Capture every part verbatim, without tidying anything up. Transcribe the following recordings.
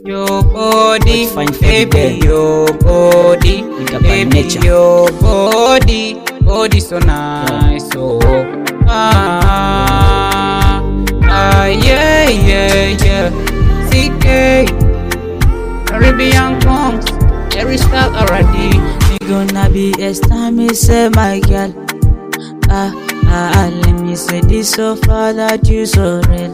Your body, Fine for baby, the your body, by baby, nature. your body, body so nice, oh ah, ah, yeah, yeah, yeah. C K, Caribbean comes, every style already. Me gonna be as time me say my girl. Ah ah ah, let me say this so far that you so real.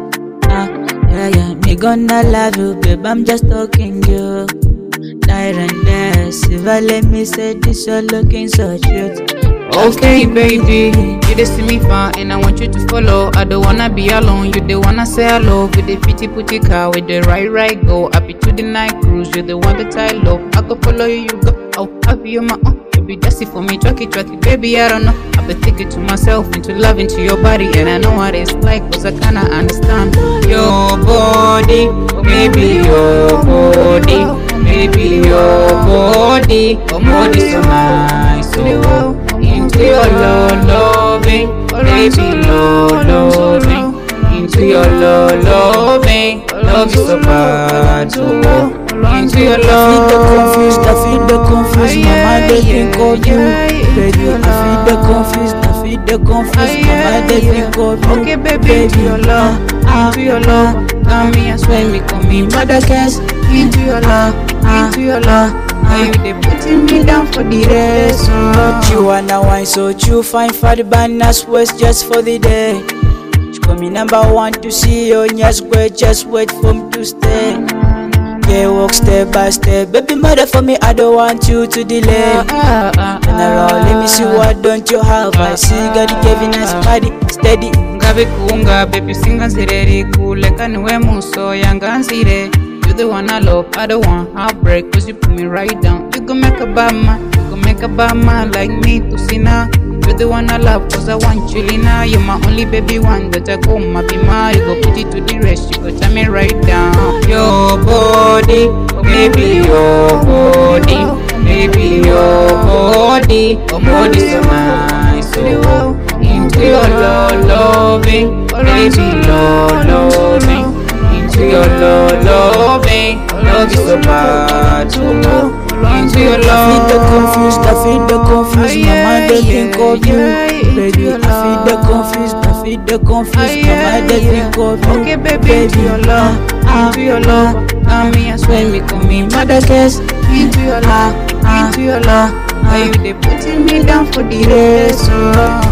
Ah yeah yeah, me gonna love you, babe. I'm just talking you. Night and day, silver. Let me say this, you're looking so cute. Okay, baby, you just see me far and I want you to follow. I don't wanna be alone, you the wanna say hello. With the pretty putty car, with the right right go. Happy to the night cruise, you're the one that I love. I go follow you, you go. I'll have you my own. You be dusty for me, trucky trucky, baby. I don't know. I've been thinking to myself, into love, into your body, and I know what it's like, cause I kinda understand your body, baby, your body, baby, your body, your body so nice, oh. Into your love, loving, baby, love, loving. Into your love, loving, love is so bad, oh. Into your love. I feel the confused, I feel the confused. My mind they think of you, baby. I feel the confused, I feel the confused. My mind they think of you, okay, baby. Into your love, into your love. Come me and swear me, come me, mother cares. Into your love, into your love. Are you they putting me down for the rest? Oh. You wanna wine so true, fine for the banners, west just for the day. She call me number one to see you, yes, wait, just wait for me to stay. Yeah, walk step by step, baby mother for me, I don't want you to delay. Turn around, let me see what don't you have. I see God giving us body steady. Ngabe kunga, baby singa sireri kule kaniwe muso yanga nsire. You the one I love, I don't want heartbreak, cause you put me right down. You gon' make a bad man, you gon' make a bad man like me to see now. You're the one I love, cause I want you Lina. You're my only baby one that I go my be my. You go put it to the rest, you go tie me right down. Your body, baby, your body, baby, your body, your body so nice, oh. Into your love, loving, baby, love, loving. Into your love, loving, love is so bad, oh. Into your love. I feel the confused, I feel the confused. My mind they think of you, baby. I feel the confused, I feel the confused. My mind they think of you, okay, baby. Into your love, into your love. Come me and swear me, come me, mother cares. Into your love, into your love. Are you they putting me down for the rest? Oh.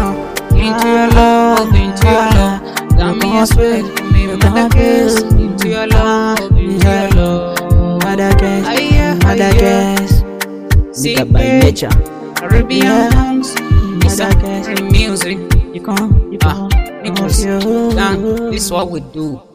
Into your love, into your love. Come me and swear, come me, mother cares. Into your love, into your love. Mother cares, mother cares. Nigga by nature. Caribbean homes, it's a music. You come, you come, Nicholas, this is what we do.